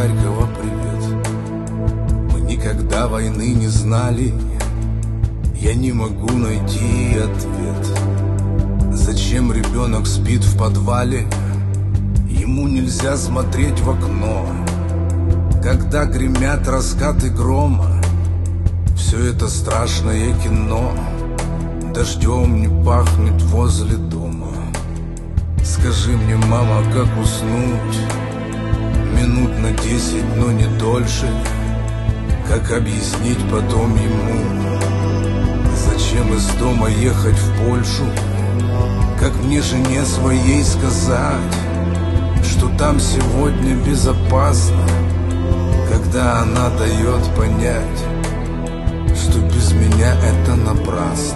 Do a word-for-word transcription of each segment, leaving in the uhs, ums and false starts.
Харькова привет. Мы никогда войны не знали. Я не могу найти ответ. Зачем ребенок спит в подвале? Ему нельзя смотреть в окно. Когда гремят раскаты грома, все это страшное кино. Дождем не пахнет возле дома. Скажи мне, мама, как уснуть? Минут на десять, но не дольше. Как объяснить потом ему? Зачем из дома ехать в Польшу? Как мне жене своей сказать, что там сегодня безопасно, когда она дает понять, что без меня это напрасно.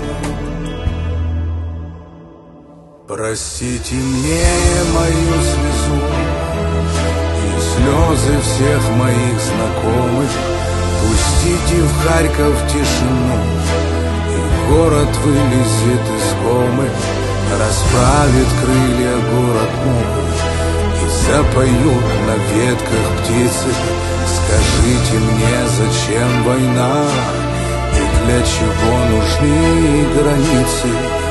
Простите мне мою слезу и слезы всех моих знакомых. Пустите в Харьков тишину, и город вылезет из комы, расправит крылья город мой, и запоют на ветках птицы. Скажите мне, зачем война и для чего нужны границы?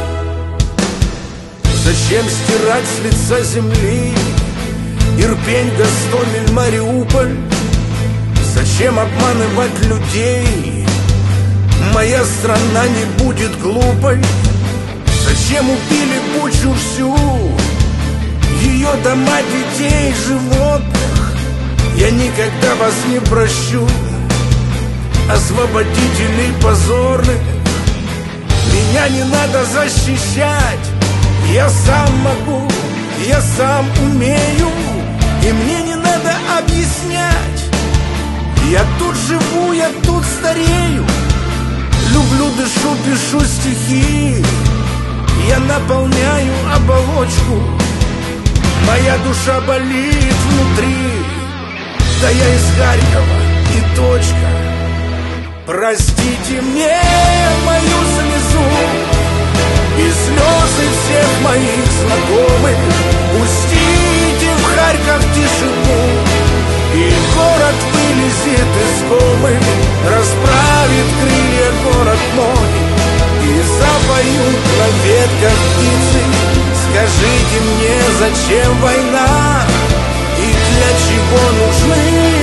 Зачем стирать с лица земли Ирпень, Гостомель, Мариуполь? Зачем обманывать людей? Моя страна не будет глупой. Зачем убили Бучу всю, ее дома, детей, животных? Я никогда вас не прощу, освободителей позорных. Меня не надо защищать, я сам могу, я сам умею, и мне не надо объяснять. Я тут живу, я тут старею, люблю, дышу, пишу стихи. Я наполняю оболочку, моя душа болит внутри. Да я из Харькова и точка. Простите мне мою слезу и слезы всех моих знакомых. Пустите в Харьков тишину, и город вылезет из комы, расправит крылья город мой, и запоют на ветках птицы. Скажите мне, зачем война и для чего нужны